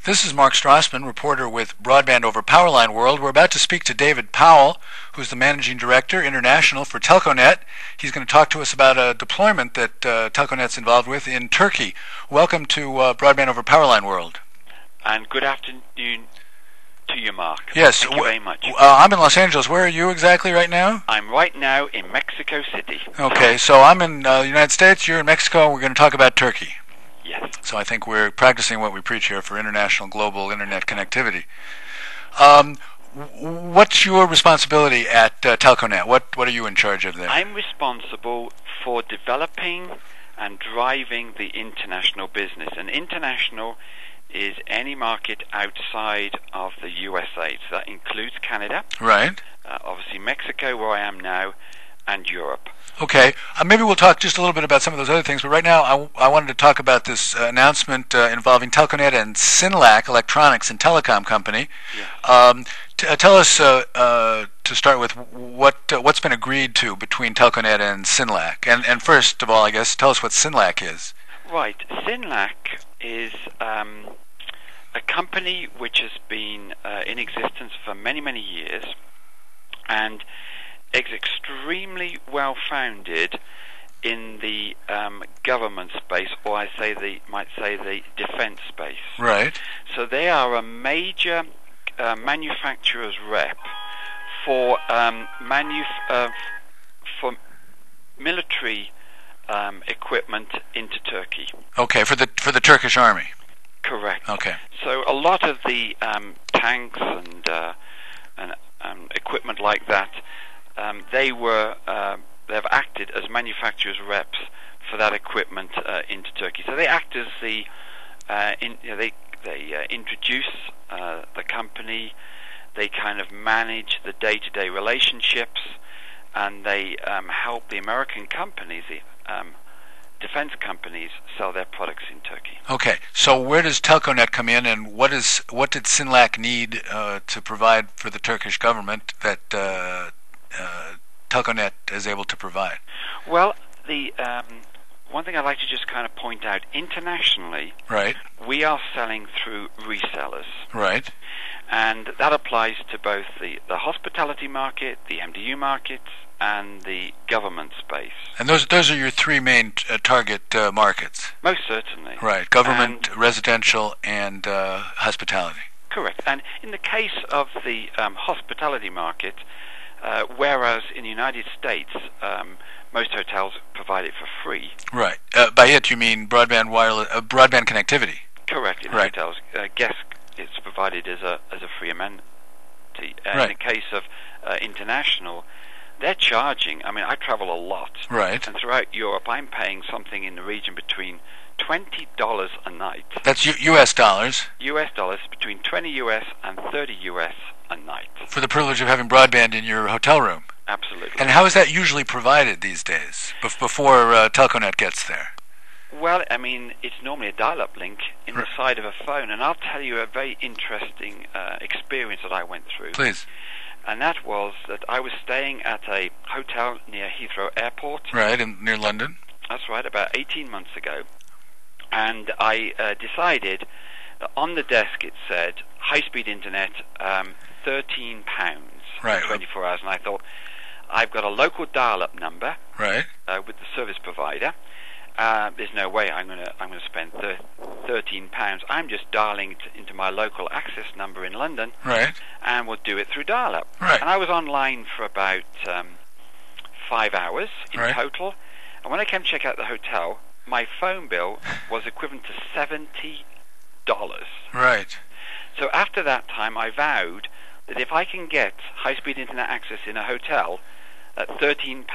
This is Mark Strassman, reporter with Broadband Over Powerline World. We're about to speak to David Powell, who's the Managing Director International for Telconet. He's going to talk to us about a deployment that Telconet's involved with in Turkey. Welcome to Broadband Over Powerline World. And good afternoon to you, Mark. Yes. Thank you very much. I'm in Los Angeles. Where are you exactly right now? I'm right now in Mexico City. Okay, so I'm in the United States, you're in Mexico, and we're going to talk about Turkey. Yes. So I think we're practicing what we preach here for international global internet connectivity. What's your responsibility at Telconet? What are you in charge of there? I'm responsible for developing and driving the international business. And international is any market outside of the USA. So that includes Canada. Right. Obviously Mexico, where I am now, and Europe. Okay, maybe we'll talk just a little bit about some of those other things, but right now I wanted to talk about this announcement involving Telconet and Synlac Electronics and Telecom Company. Yeah. Tell us, to start with, what's been agreed to between Telconet and Synlac. And first of all, I guess, tell us what Synlac is. Right. Synlac is a company which has been in existence for many, many years, and is extremely well founded in the government space, or might say the defense space. Right. So they are a major manufacturer's rep for for military equipment into Turkey. Okay, for the Turkish army. Correct. Okay. So a lot of the tanks and equipment like that, they've acted as manufacturers' reps for that equipment into Turkey. So they act as they introduce the company, they kind of manage the day-to-day relationships, and they help the American companies, the defense companies, sell their products in Turkey. Okay, so where does Telconet come in, and what did Synlac need to provide for the Turkish government that Telconet is able to provide? Well, the one thing I'd like to just kind of point out, internationally, right, we are selling through resellers. Right. And that applies to both the hospitality market, the MDU markets, and the government space. And those are your three main target markets? Most certainly. Right, government, residential, and hospitality. Correct. And in the case of the hospitality market, whereas in the United States, most hotels provide it for free. Right. By it, you mean broadband connectivity? Correct. In hotels, guests, it's provided as a free amenity. Right. In the case of international, they're charging. I mean, I travel a lot. Right. And throughout Europe, I'm paying something in the region between $20 a night. That's U.S. dollars. U.S. dollars, between 20 U.S. and 30 U.S. a night. For the privilege of having broadband in your hotel room. Absolutely. And how is that usually provided these days, before Telconet gets there? Well, I mean, it's normally a dial-up link in the side of a phone, and I'll tell you a very interesting experience that I went through. Please. And that was that I was staying at a hotel near Heathrow Airport. Right, near London. That's right, about 18 months ago. And I decided that on the desk it said, high-speed internet, £13 right, for 24 hours. And I thought, I've got a local dial-up number, right, with the service provider. There's no way I'm going to spend £13. I'm just dialing into my local access number in London, right, and we'll do it through dial-up. Right. And I was online for about 5 hours in total. And when I came to check out the hotel, my phone bill was equivalent to $70. Right. So after that time, I vowed that if I can get high-speed internet access in a hotel at £13,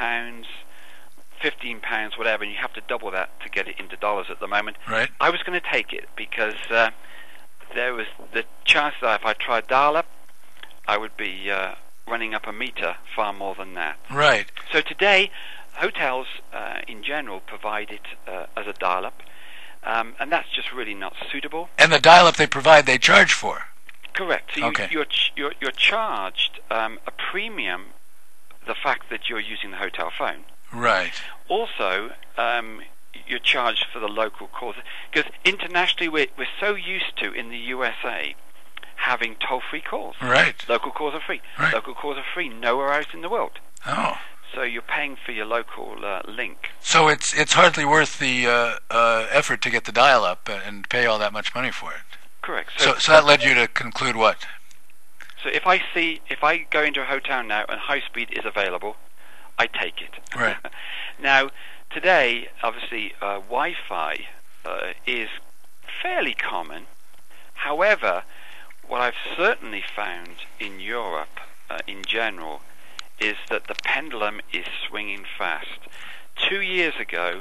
£15, whatever, and you have to double that to get it into dollars at the moment, right, I was going to take it, because there was the chance that if I tried dial-up, I would be running up a meter far more than that. Right. So today, hotels in general provide it as a dial-up, and that's just really not suitable. And the dial-up they provide, they charge for? Correct. So okay. You're charged a premium, the fact that you're using the hotel phone. Right. Also, you're charged for the local calls. Because internationally, we're so used to, in the USA, having toll-free calls. Right. Local calls are free. Right. Local calls are free nowhere else in the world. Oh. So you're paying for your local link. So it's hardly worth the effort to get the dial-up and pay all that much money for it. Correct. So that led you to conclude what? So if I go into a hotel now and high speed is available, I take it. Right. Now, today, obviously, Wi-Fi is fairly common. However, what I've certainly found in Europe, in general, is that the pendulum is swinging fast. 2 years ago,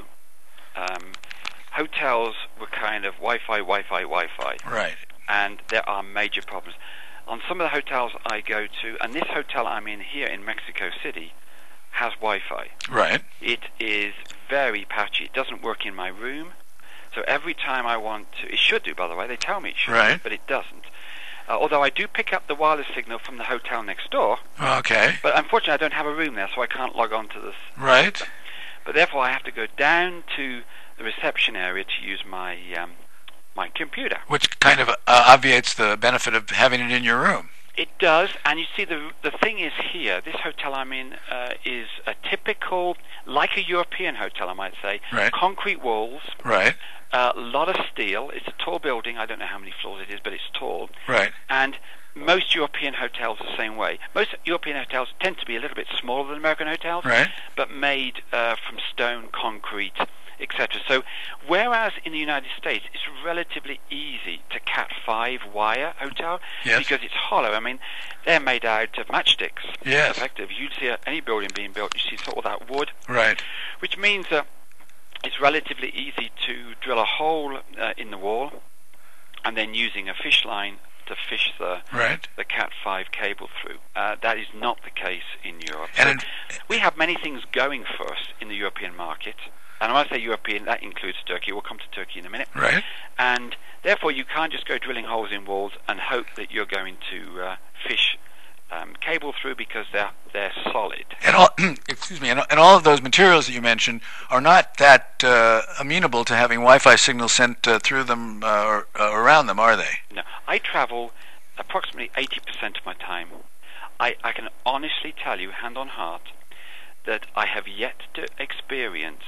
hotels were kind of Wi-Fi. Right. And there are major problems. On some of the hotels I go to, and this hotel I'm in here in Mexico City has Wi-Fi. Right. It is very patchy. It doesn't work in my room. So every time I want to, it should do, by the way, they tell me it should, right. But it doesn't. Although I do pick up the wireless signal from the hotel next door. Okay. But unfortunately I don't have a room there, so I can't log on to this. Right. But therefore I have to go down to the reception area to use my my computer. Which kind of obviates the benefit of having it in your room. It does, and you see the thing is here, this hotel I'm in is a typical, like a European hotel I might say, right. Concrete walls, right. A lot of steel, it's a tall building, I don't know how many floors it is, but it's tall. Right. And most European hotels are the same way. Most European hotels tend to be a little bit smaller than American hotels, right. but made from stone, concrete, etc. So, whereas in the United States it's relatively easy to Cat 5 wire hotel, yes. because it's hollow. I mean, they're made out of matchsticks. Yes. Effective. You'd see any building being built, you see all that wood. Right. Which means that it's relatively easy to drill a hole in the wall, and then using a fish line to fish the Cat 5 cable through. That is not the case in Europe. And we have many things going for us in the European market. And when I say European, that includes Turkey. We'll come to Turkey in a minute. Right. And therefore, you can't just go drilling holes in walls and hope that you're going to fish cable through, because they're solid. And all, excuse me, and all of those materials that you mentioned are not that amenable to having Wi-Fi signals sent through them or around them, are they? No. I travel approximately 80% of my time. I can honestly tell you, hand on heart, that I have yet to experience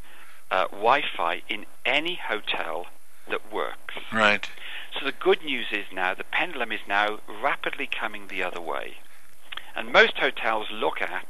Wi-Fi in any hotel that works. Right. So the good news is now the pendulum is now rapidly coming the other way, and most hotels look at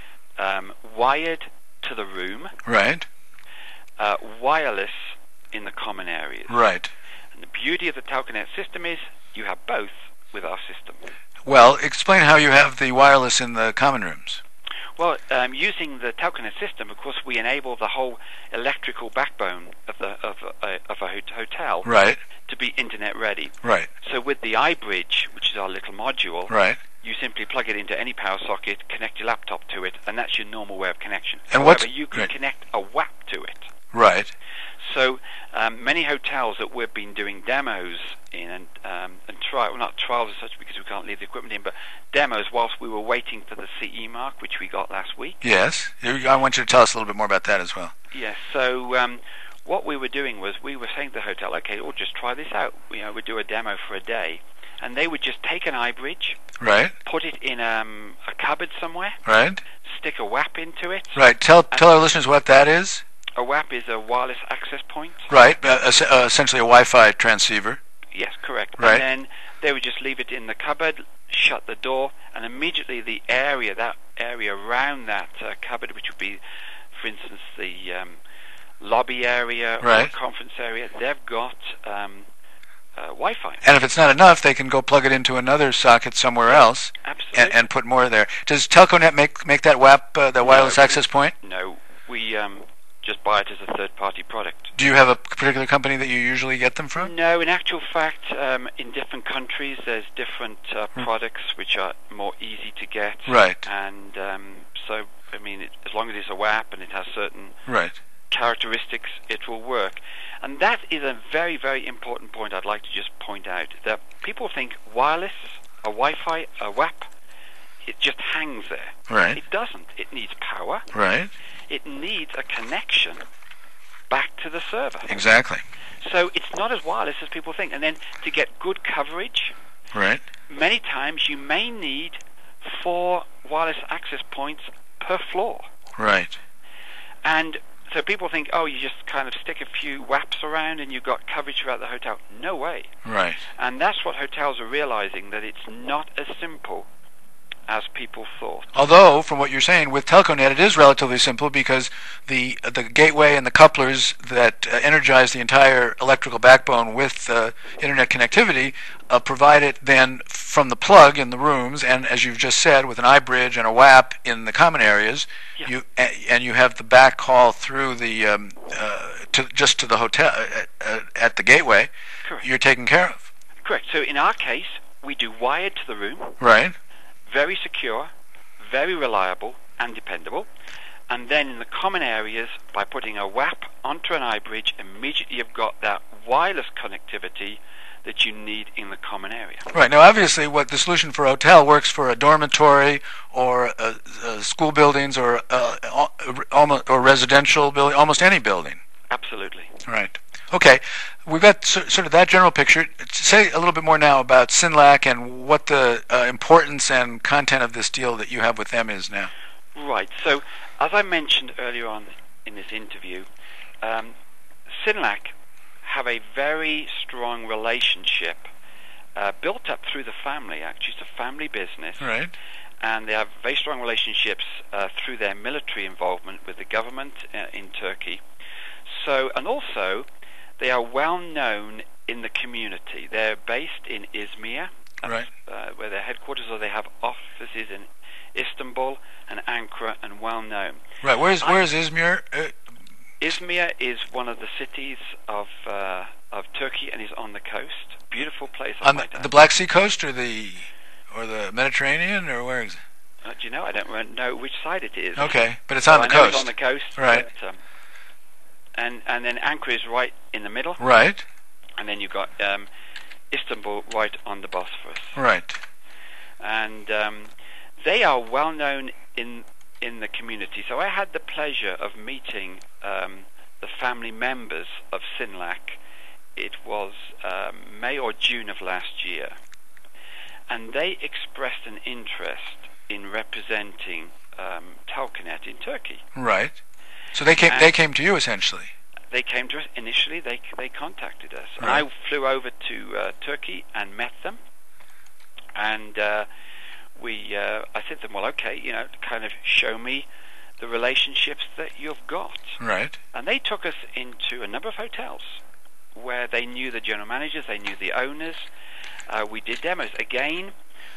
wired to the room, right, wireless in the common areas. Right. And the beauty of the Telconet system is you have both with our system. Well, explain how you have the wireless in the common rooms. Well, using the Telconet system, of course, we enable the whole electrical backbone of a hotel, right, to be internet ready. Right. So with the iBridge, which is our little module, right, you simply plug it into any power socket, connect your laptop to it, and that's your normal way of connection. And however, you can connect a WAP to it. Right. So many hotels that we've been doing demos in and not trials as such because we can't leave the equipment in, but demos whilst we were waiting for the CE mark, which we got last week. Yes. I want you to tell us a little bit more about that as well. Yes. So what we were doing was we were saying to the hotel, okay, we'll just try this out. We'd do a demo for a day, and they would just take an iBridge, right, put it in a cupboard somewhere, right, stick a WAP into it. Right. Tell our listeners what that is. A WAP is a wireless access point. Right. Essentially a Wi-Fi transceiver. Yes, correct. Right. And then they would just leave it in the cupboard, shut the door, and immediately that area around that cupboard, which would be, for instance, the lobby area, right, or conference area, they've got Wi-Fi. And if it's not enough, they can go plug it into another socket somewhere else. Absolutely. And put more there. Does Telconet make that WAP, the wireless access point? No, we just buy it as a third-party product. Do you have a particular company that you usually get them from? No, in actual fact, in different countries, there's different products which are more easy to get. Right. And so, I mean, as long as it's a WAP and it has certain right, characteristics, it will work. And that is a very, very important point I'd like to just point out. That people think wireless, a Wi-Fi, a WAP, it just hangs there. Right. It doesn't. It needs power. Right. It needs a connection back to the server. Exactly. So it's not as wireless as people think. And then to get good coverage, Right. many times you may need 4 wireless access points per floor. Right. And so people think, oh, you just kind of stick a few WAPs around and you've got coverage throughout the hotel. No way. Right. And that's what hotels are realizing, that it's not as simple as people thought. Although, from what you're saying, with Telconet, it is relatively simple because the gateway and the couplers that energize the entire electrical backbone with internet connectivity provide it then from the plug in the rooms, and as you've just said, with an iBridge and a WAP in the common areas, Yeah. you have the backhaul through the to the hotel at the gateway. Correct. You're taken care of. Correct. So in our case, we do wired to the room. Right. Very secure, very reliable and dependable. And then in the common areas, by putting a WAP onto an iBridge, immediately you've got that wireless connectivity that you need in the common area. Right. Now, obviously, what the solution for a hotel works for a dormitory or school buildings or or residential building, almost any building. Absolutely. Right. Okay. We've got sort of that general picture. Say a little bit more now about Synlac and what the importance and content of this deal that you have with them is now. Right. So, as I mentioned earlier on in this interview, Synlac have a very strong relationship built up through the family. Actually, it's a family business. Right. And they have very strong relationships through their military involvement with the government in Turkey. So, and also, they are well known in the community. They're based in Izmir, Right. Where their headquarters are. They have offices in Istanbul and Ankara, and well known. Right. Where is Izmir? Izmir is one of the cities of Turkey and is on the coast. Beautiful place. On the Black Sea coast or the Mediterranean, or where is it? Do you know? I don't know which side it is. Okay, but it's on the I know coast. It's on the coast. Right. But, and then Ankara is right in the middle. Right. And then you've got Istanbul right on the Bosphorus. Right. And they are well known in the community. So I had the pleasure of meeting the family members of Synlac. It was May or June of last year. And they expressed an interest in representing Telconet in Turkey. Right. So they came to you essentially. They came to us initially. They contacted us. Right. And I flew over to Turkey and met them. And I said to them, well, okay, kind of show me the relationships that you've got. Right. And they took us into a number of hotels where they knew the general managers, they knew the owners. We did demos. Again,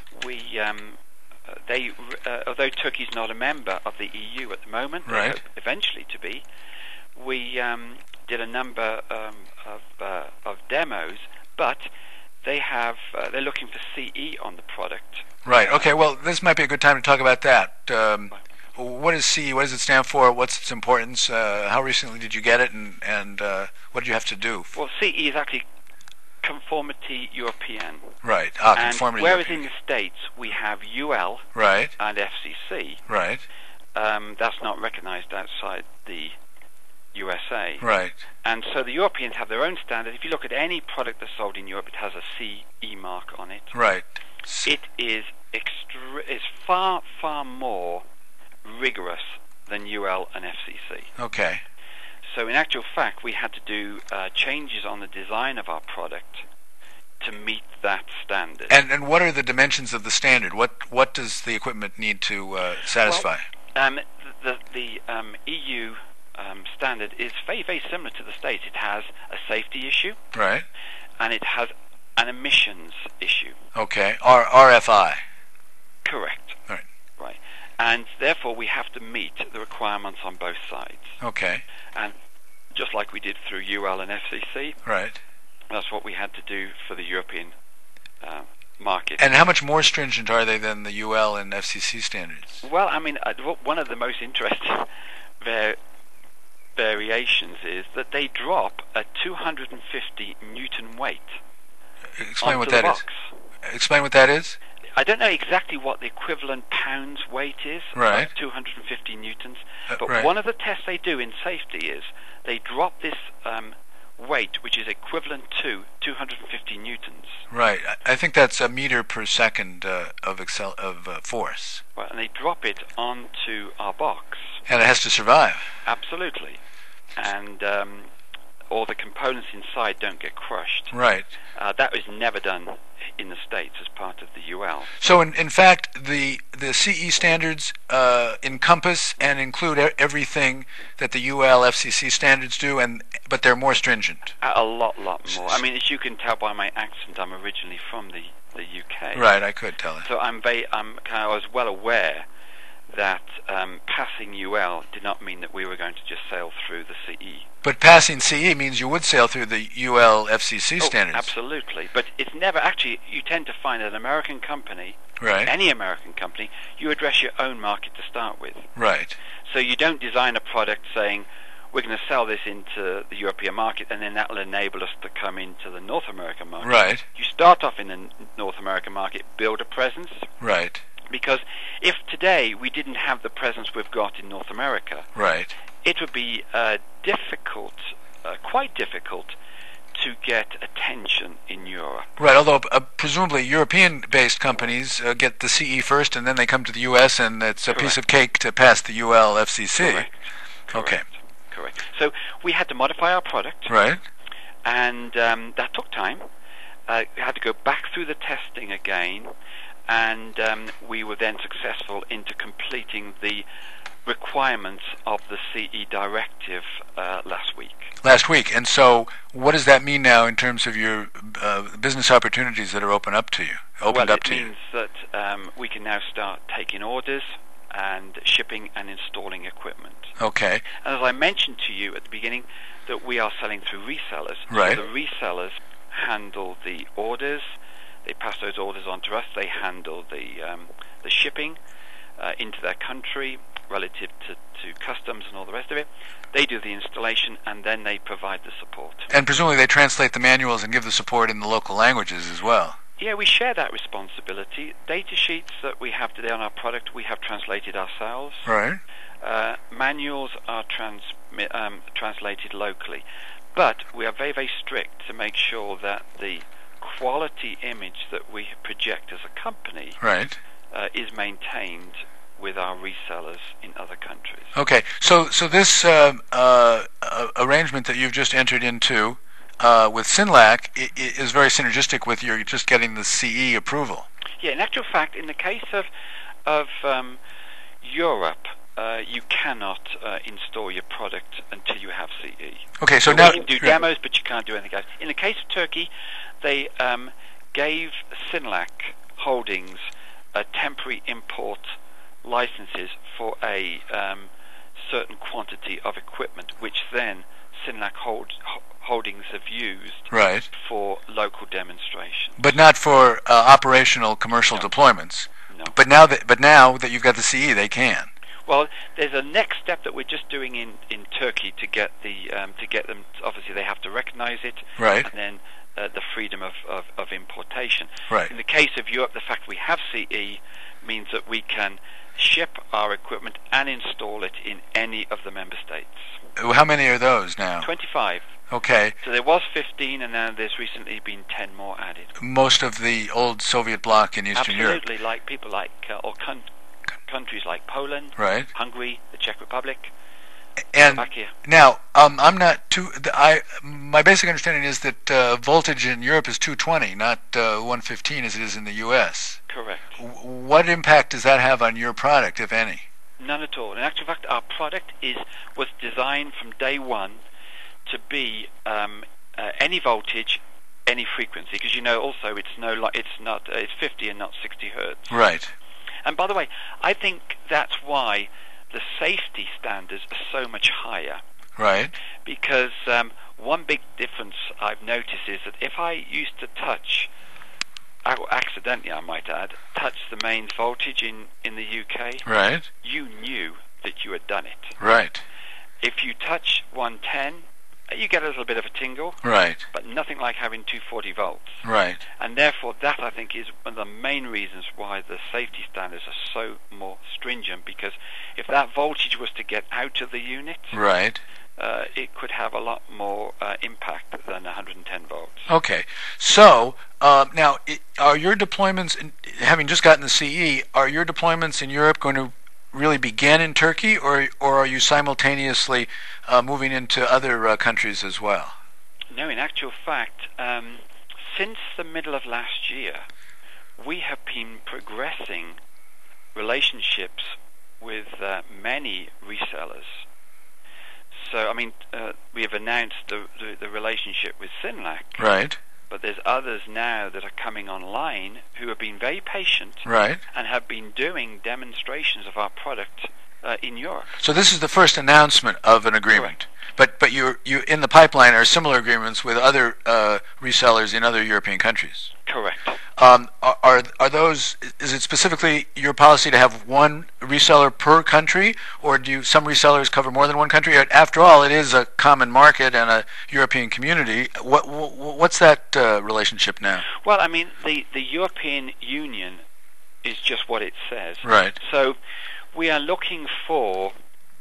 although Turkey's not a member of the EU at the moment, they hope eventually to be, we did a number of demos, but they're looking for CE on the product. Right. Okay. Well, this might be a good time to talk about that. What is CE? What does it stand for? What's its importance? How recently did you get it, and what did you have to do? Well, CE is actually Conformity European. Right. And Conformity whereas European. in the States we have UL Right. and FCC, Right. that's not recognized outside the USA. Right. And so the Europeans have their own standard. If you look at any product that's sold in Europe, it has a CE mark on it. Right. It is far, far more rigorous than UL and FCC. Okay. So in actual fact, we had to do changes on the design of our product to meet that standard. And what are the dimensions of the standard? What does the equipment need to satisfy? Well, the EU standard is very, very similar to the States. It has a safety issue. Right. And it has an emissions issue. Okay. RFI. Correct. Right. Right. And therefore we have to meet the requirements on both sides. Okay. And just like we did through UL and FCC, right, that's what we had to do for the European market. And how much more stringent are they than the UL and FCC standards? Well, I mean, one of the most interesting variations is that they drop a 250 Newton weight Explain what onto that the is. box. Explain what that is. I don't know exactly what the equivalent pounds weight is, Right. 250 newtons, but right. one of the tests they do in safety is they drop this weight, which is equivalent to 250 newtons. Right. I think that's a meter per second of force. Well, and they drop it onto our box. And it has to survive. Absolutely. And all the components inside don't get crushed. Right. That was never done in the States as part of the UL. So in fact, the CE standards encompass and include everything that the UL FCC standards do, but they're more stringent. A lot more. I mean, as you can tell by my accent, I'm originally from the UK. Right, I could tell it. So I was well aware that passing UL did not mean that we were going to just sail through the CE. But passing CE means you would sail through the UL FCC standards. Absolutely. But it's never actually, you tend to find an American company, right. Any American company, you address your own market to start with. Right. So you don't design a product saying, we're going to sell this into the European market, and then that will enable us to come into the North American market. Right. You start off in the North American market, build a presence. Right. Because if today we didn't have the presence we've got in North America, right, it would be quite difficult to get attention in Europe. Right, although presumably European-based companies get the CE first, and then they come to the U.S., and it's a piece of cake to pass the UL FCC. Correct. So we had to modify our product. Right. And that took time. We had to go back through the testing again, and we were then successful into completing the requirements of the CE directive last week. And so what does that mean now in terms of your business opportunities that are opened up to you? It means that we can now start taking orders and shipping and installing equipment. Okay. And as I mentioned to you at the beginning, that we are selling through resellers. Right. So the resellers handle the orders. They pass those orders on to us. They handle the shipping into their country relative to customs and all the rest of it. They do the installation, and then they provide the support. And presumably they translate the manuals and give the support in the local languages as well. Yeah, we share that responsibility. Data sheets that we have today on our product, we have translated ourselves. Right. Manuals are translated locally. But we are very, very strict to make sure that the quality image that we project as a company right. Is maintained with our resellers in other countries. Okay, so this arrangement that you've just entered into with Synlac is very synergistic with your just getting the CE approval. Yeah, in actual fact, in the case of Europe, you cannot install your product until you have CE. Okay, so now you can do demos, but you can't do anything else. In the case of Turkey, they gave Synlac Holdings temporary import licenses for a certain quantity of equipment, which then Synlac Holdings have used right. for local demonstrations. But not for operational commercial deployments. No. But now that you've got the CE, they can. Well, there's a next step that we're just doing in Turkey to get them. Obviously, they have to recognize it, right? And then the freedom of importation. Right. In the case of Europe, the fact we have CE means that we can ship our equipment and install it in any of the member states. How many are those now? 25. Okay. So there was 15, and now there's recently been 10 more added. Most of the old Soviet bloc in Eastern Europe. Absolutely, like people like countries like Poland, right. Hungary, the Czech Republic, and Slovakia. Now, I'm not too. My basic understanding is that voltage in Europe is 220, not 115 as it is in the U.S. Correct. What impact does that have on your product, if any? None at all. In actual fact, our product was designed from day one to be any voltage, any frequency, because also it's 50 and not 60 hertz. Right. And by the way, I think that's why the safety standards are so much higher. Right. Because one big difference I've noticed is that if I used to touch, accidentally I might add, touch the mains voltage in the UK, right, you knew that you had done it. Right. If you touch 110 you get a little bit of a tingle, Right. but nothing like having 240 volts. Right. And therefore, that I think is one of the main reasons why the safety standards are so more stringent. Because if that voltage was to get out of the unit, Right. it could have a lot more impact than 110 volts. Okay. So now, are your deployments, having just gotten the CE, are your deployments in Europe going to really begin in Turkey, or are you simultaneously moving into other countries as well? No, in actual fact, since the middle of last year, we have been progressing relationships with many resellers. So, I mean, we have announced the relationship with Synlac. Right. But there's others now that are coming online who have been very patient, Right. and have been doing demonstrations of our product in Europe. So this is the first announcement of an agreement. But you in the pipeline are similar agreements with other resellers in other European countries. Correct. Are those? Is it specifically your policy to have one reseller per country, or do some resellers cover more than one country? After all, it is a common market and a European community. What's that relationship now? Well, I mean, the European Union is just what it says. Right. So we are looking for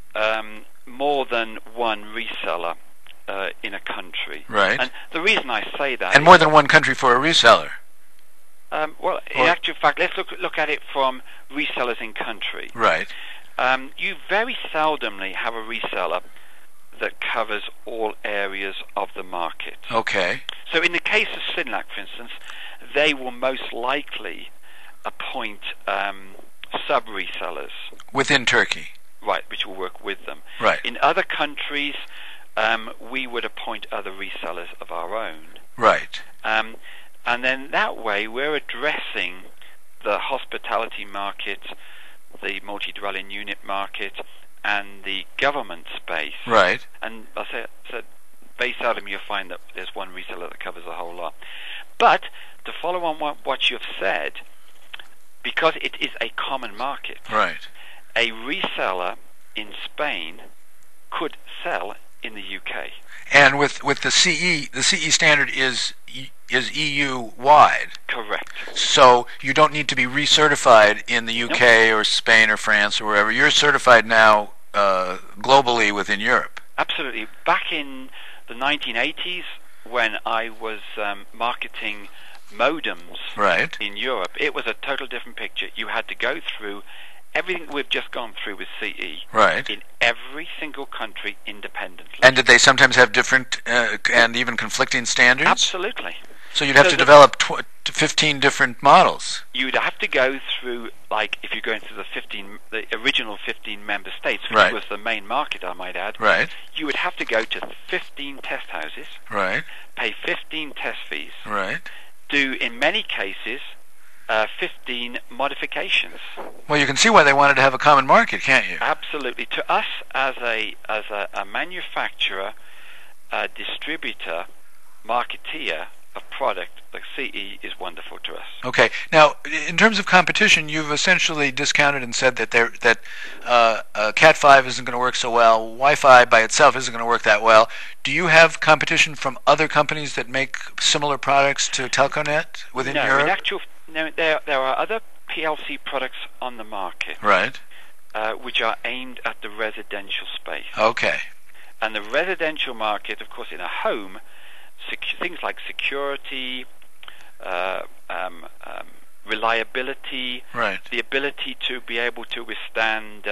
more than one reseller in a country. Right. And the reason I say that, and more than one country for a reseller. Well, in actual fact, let's look at it from resellers in country. Right. You very seldomly have a reseller that covers all areas of the market. Okay. So in the case of Synlac, for instance, they will most likely appoint sub-resellers. Within Turkey. Right, which will work with them. Right. In other countries, we would appoint other resellers of our own. Right. And then that way we're addressing the hospitality market, the multi-dwelling unit market, and the government space. Right. And I said, very seldom you'll find that there's one reseller that covers a whole lot. But to follow on what you've said, because it is a common market, Right. a reseller in Spain could sell in the UK. And with the CE standard is EU wide. Correct. So you don't need to be recertified in the UK or Spain or France or wherever. You're certified now globally within Europe. Absolutely. Back in the 1980s, when I was marketing modems Right. in Europe, it was a total different picture. You had to go through everything we've just gone through with CE. Right. In every single country independently. And did they sometimes have different and even conflicting standards? Absolutely. So you'd have to develop 15 different models. You'd have to go through, like, if you're going through the original 15 member states, which Right. was the main market, I might add. Right. You would have to go to 15 test houses, Right. pay 15 test fees, Right. do, in many cases, 15 modifications. Well, you can see why they wanted to have a common market, can't you? Absolutely. To us, as a manufacturer, a distributor, marketeer of product, the CE is wonderful to us. Okay. Now, in terms of competition, you've essentially discounted and said that Cat 5 isn't going to work so well. Wi-Fi by itself isn't going to work that well. Do you have competition from other companies that make similar products to Telconet within Europe? There are other PLC products on the market, Right. which are aimed at the residential space. Okay. And the residential market, of course, in a home, things like security, reliability, Right. the ability to be able to withstand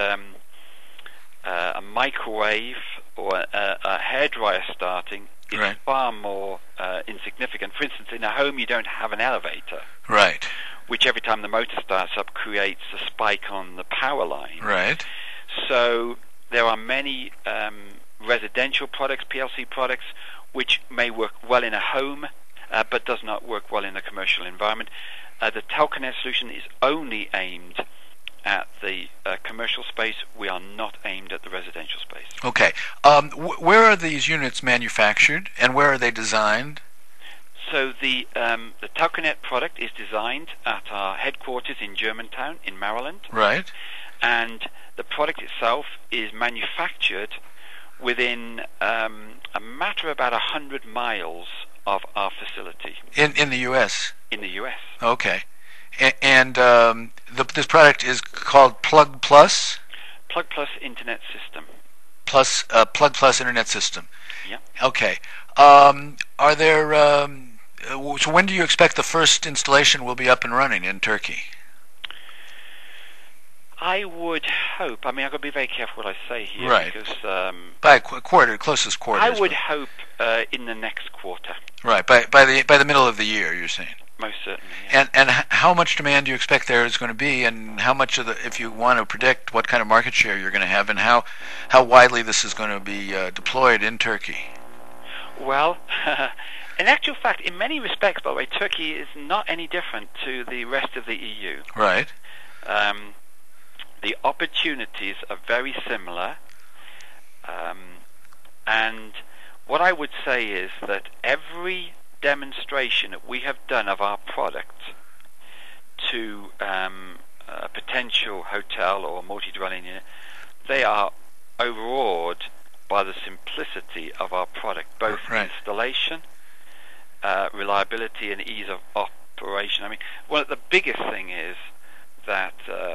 a microwave or a hairdryer starting is Right. far more insignificant. For instance, in a home you don't have an elevator, Right. which every time the motor starts up creates a spike on the power line. Right. So there are many residential products, PLC products, which may work well in a home, but does not work well in a commercial environment. The Telconet solution is only aimed at the commercial space. We are not aimed at the residential space. Okay. Where are these units manufactured, and where are they designed? So the Telconet product is designed at our headquarters in Germantown, in Maryland. Right. And the product itself is manufactured within a matter of about 100 miles of our facility. In the U.S.? In the U.S. Okay. And this product is called Plug Plus? Plug Plus Internet System. Plug Plus Internet System. Yeah. Okay. Are there... so when do you expect the first installation will be up and running in Turkey? I would hope. I mean, I've got to be very careful what I say here. Right. Because by a quarter, closest quarter. I would hope in the next quarter. Right. By the middle of the year, you're saying. Most certainly. Yeah. And how much demand do you expect there is going to be, and how much of the, if you want to predict what kind of market share you're going to have, and how widely this is going to be deployed in Turkey? Well, in actual fact, in many respects, by the way, Turkey is not any different to the rest of the EU. Right. The opportunities are very similar, and what I would say is that every demonstration that we have done of our product to a potential hotel or multi-dwelling unit, they are overawed by the simplicity of our product, both right. installation, reliability, and ease of operation. I mean, one of the biggest thing is that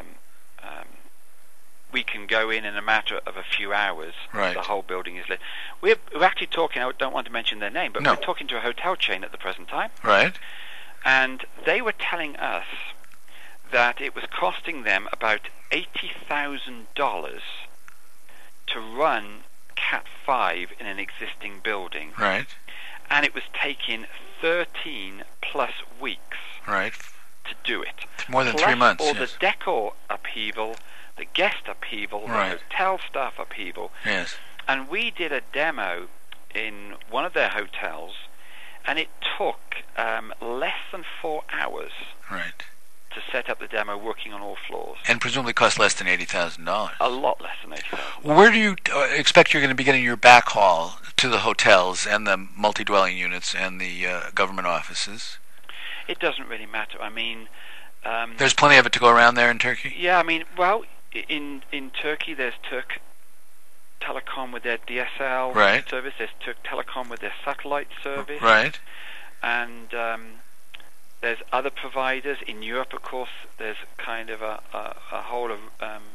we can go in a matter of a few hours. Right. The whole building is lit. We're actually talking, I don't want to mention their name, but no. We're talking to a hotel chain at the present time. Right. And they were telling us that it was costing them about $80,000 to run Cat 5 in an existing building. Right. And it was taking 13 plus weeks. Right. To do it. More than plus 3 months. All yes. the decor upheaval, the guest upheaval, right. the hotel staff upheaval. Yes. And we did a demo in one of their hotels, and it took less than 4 hours. Right. To set up the demo, working on all floors. And presumably cost less than $80,000. A lot less than $80,000. Where do you expect you're going to be getting your backhaul to the hotels and the multi-dwelling units and the government offices? It doesn't really matter. I mean... there's plenty of it to go around there in Turkey? Yeah, I mean, well, in Turkey there's Turk Telecom with their DSL right. service, there's Turk Telecom with their satellite service. Right. And there's other providers. In Europe, of course, there's kind of a whole of...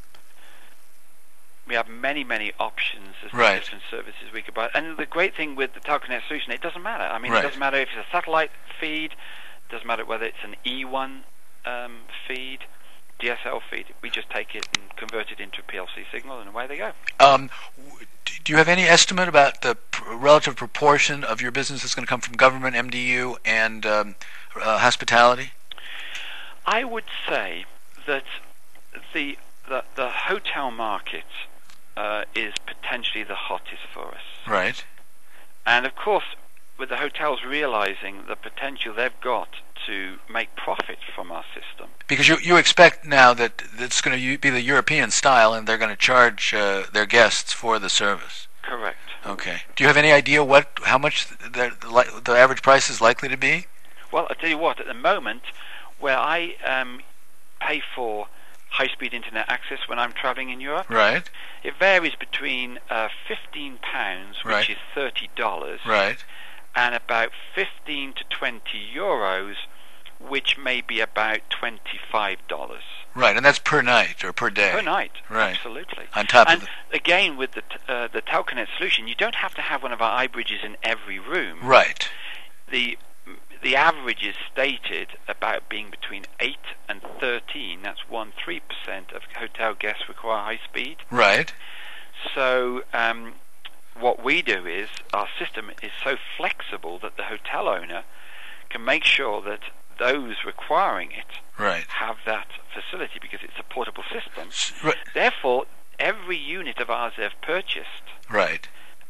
we have many options as right. to different services we could buy. And the great thing with the TelcoNet solution, it doesn't matter. I mean, right. It doesn't matter if it's a satellite feed, it doesn't matter whether it's an E1 feed, DSL feed. We just take it and convert it into a PLC signal, and away they go. Do you have any estimate about the relative proportion of your business that's going to come from government, MDU, and hospitality? I would say that the hotel market is potentially the hottest for us. Right. And of course, with the hotels realizing the potential they've got to make profit from our system. Because you expect now that it's going to be the European style, and they're going to charge their guests for the service. Correct. Okay. Do you have any idea how much the average price is likely to be? Well, I'll tell you what. At the moment, where I pay for high-speed internet access when I'm traveling in Europe, right, it varies between £15, which right. is $30, right, and about 15 to 20 euros, which may be about $25. Right, and that's per night or per day? Per night, right. Absolutely. On top and of again, with the TelcoNet solution, you don't have to have one of our iBridges in every room. Right. The average is stated about being between 8 and 13. That's 13% of hotel guests require high speed. Right. So what we do is our system is so flexible that the hotel owner can make sure that those requiring it right. have that facility, because it's a portable system. Right. Therefore, every unit of ours they've purchased right.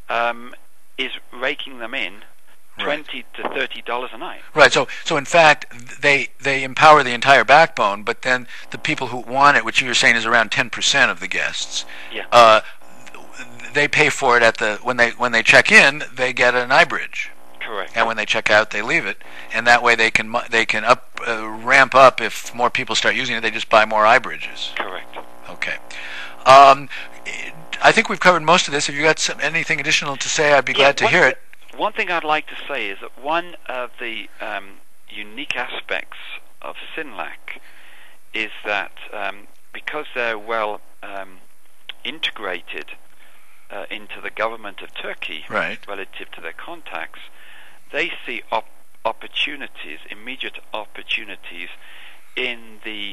Is raking them in $20 to $30 a night. Right. So in fact, they empower the entire backbone, but then the people who want it, which you were saying is around 10% of the guests, yeah. They pay for it when they check in, they get an iBridge. Correct. And when they check out, they leave it, and that way they can ramp up if more people start using it. They just buy more iBridges. Correct. Okay. I think we've covered most of this. If you got anything additional to say, I'd be glad to hear it. One thing I'd like to say is that one of the unique aspects of SYNLAC is that because they're well integrated into the government of Turkey, right, relative to their contacts, they see immediate opportunities in the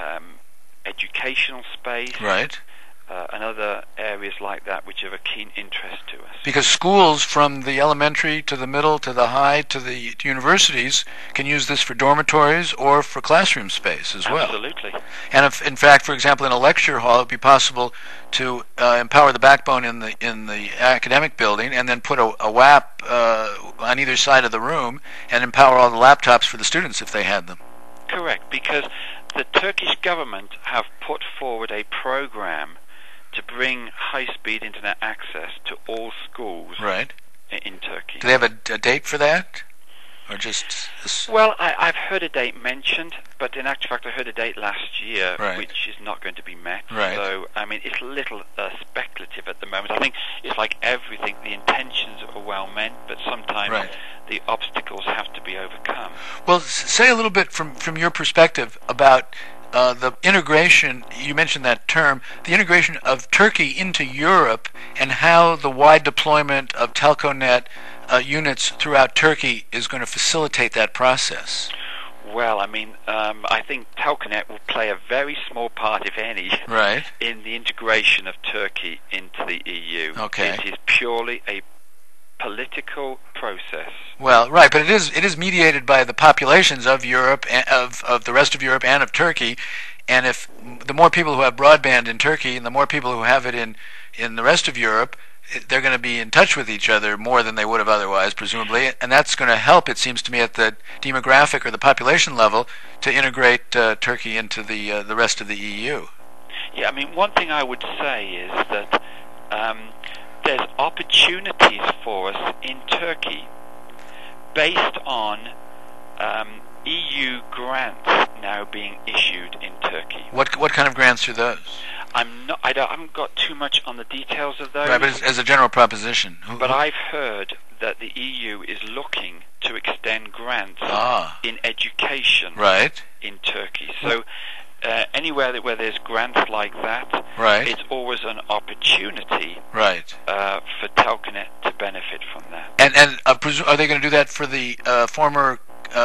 educational space, right, and other areas like that which are of a keen interest to us. Because schools from the elementary to the middle to the high to the universities can use this for dormitories or for classroom space as well. Absolutely. And if, in fact, for example, in a lecture hall, it would be possible to empower the backbone in the academic building and then put a WAP on either side of the room and empower all the laptops for the students if they had them. Correct, because the Turkish government have put forward a program to bring high-speed internet access to all schools, right, in Turkey. Do they have a date for that? Or just... Well, I've heard a date mentioned, but in actual fact I heard a date last year, right, which is not going to be met. Right. So, I mean, it's a little speculative at the moment. I think it's like everything, the intentions are well meant, but sometimes right, the obstacles have to be overcome. Well, say a little bit from your perspective about the integration, you mentioned that term, the integration of Turkey into Europe and how the wide deployment of Telconet units throughout Turkey is going to facilitate that process. Well, I mean, I think Telconet will play a very small part, if any, right, in the integration of Turkey into the EU. Okay. It is purely a political process. Well, right, but it is mediated by the populations of Europe, of the rest of Europe and of Turkey, and if the more people who have broadband in Turkey and the more people who have it in the rest of Europe, they're going to be in touch with each other more than they would have otherwise, presumably, and that's going to help, it seems to me, at the demographic or the population level to integrate Turkey into the rest of the EU. Yeah, I mean, one thing I would say is that there's opportunities for us in Turkey based on EU grants now being issued in Turkey. What kind of grants are those? I haven't got too much on the details of those. Right, but as a general proposition. But I've heard that the EU is looking to extend grants in education, right, in Turkey. So anywhere where there's grants like that, right, it's always an opportunity, right, for Telconet to benefit from that. And are they going to do that for the former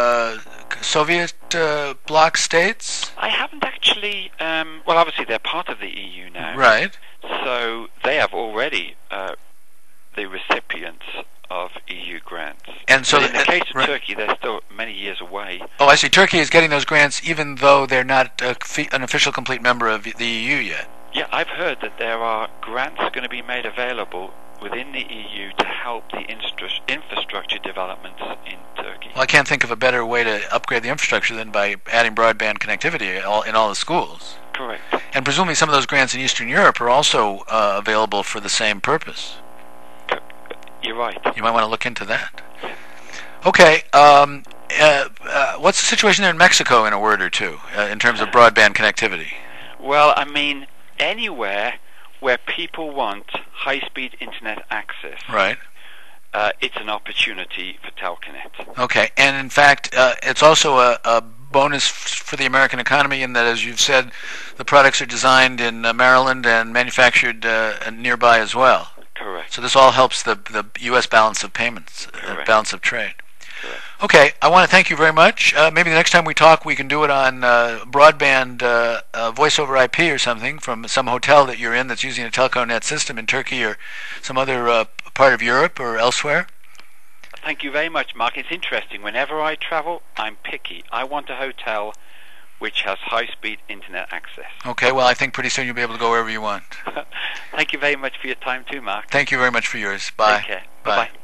Soviet bloc states? I haven't actually. Well, obviously they're part of the EU now, right? So they have already the recipients of EU grants. And so, but in the case of Turkey, they're still many years away. Oh, I see. Turkey is getting those grants even though they're not an official complete member of the EU yet. Yeah, I've heard that there are grants going to be made available within the EU to help the infrastructure developments in Turkey. Well, I can't think of a better way to upgrade the infrastructure than by adding broadband connectivity in all the schools. Correct. And presumably some of those grants in Eastern Europe are also available for the same purpose. You're right. You might want to look into that. Okay. What's the situation there in Mexico, in a word or two, in terms of broadband connectivity? Well, I mean, anywhere where people want high-speed internet access, right, it's an opportunity for Telconet. Okay, and in fact, it's also a bonus for the American economy in that, as you've said, the products are designed in Maryland and manufactured nearby as well. Correct. So this all helps the U.S. balance of payments, balance of trade. Correct. Okay, I want to thank you very much. Maybe the next time we talk, we can do it on broadband voice over IP or something from some hotel that you're in that's using a Telconet system in Turkey or some other part of Europe or elsewhere. Thank you very much, Mark. It's interesting. Whenever I travel, I'm picky. I want a hotel which has high-speed internet access. Okay, well, I think pretty soon you'll be able to go wherever you want. Thank you very much for your time too, Mark. Thank you very much for yours. Bye. Take care. Bye. Bye-bye.